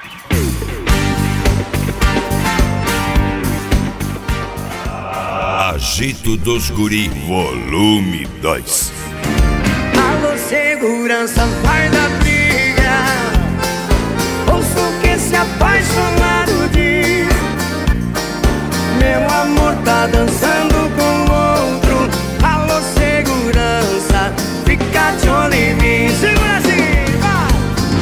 Agito dos Guri, volume 2. Alô, segurança, vai da briga. Ouço o que esse apaixonado diz. Meu amor tá dançando com outro. Alô, segurança, fica de olho em mim. Segura assim, vai!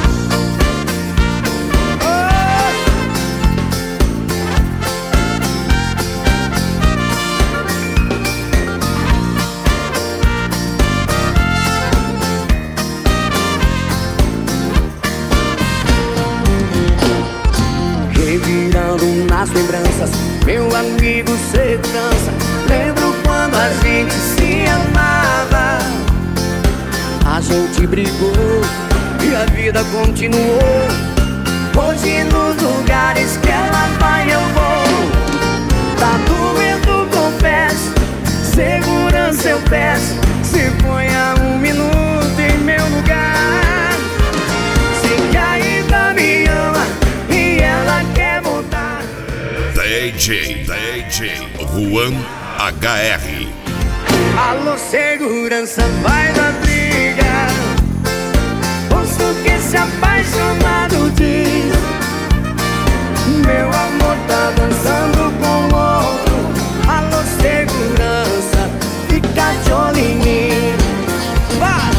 Revirando nas lembranças, meu amigo segurança. Lembro quando a gente se amava. A gente brigou e a vida continuou. Hoje nos lugares que ela vai eu vou. Tá doendo, confesso. Segurança eu peço. Se ponha um minuto em meu lugar. Sei que ainda me ama e ela quer voltar. DJ Juan HR. Alô, segurança, vai da briga. Ouço o que esse apaixonado diz. Meu amor tá dançando com outro. Alô, segurança, fica de olho em mim. Vai!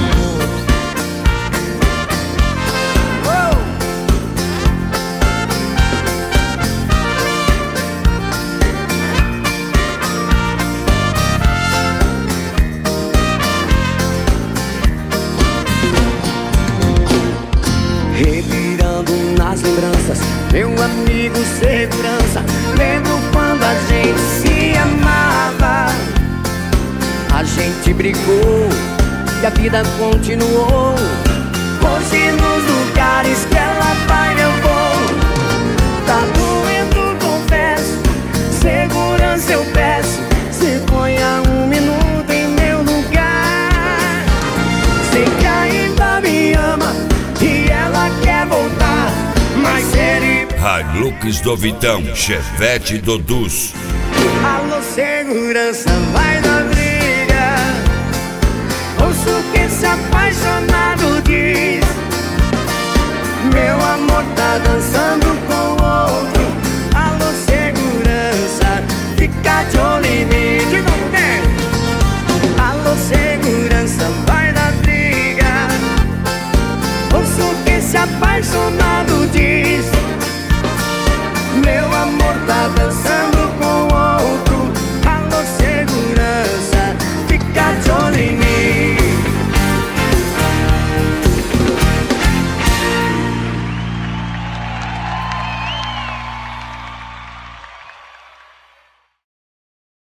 Revirando nas lembranças, meu amigo segurança. Lembro quando a gente se amava. A gente brigou e a vida continuou. Hoje nos lugares que ela vai eu vou. Tá doendo, confesso. Segurança eu peço. Se ponha um minuto em meu lugar. Sei que ainda me ama e ela quer voltar, mas ele... Hilux do Vitão, Chevette do Dus. Alô, segurança, vai da briga. Ouço o que esse apaixonado diz. Meu amor tá dançando com outro. Alô, segurança, fica de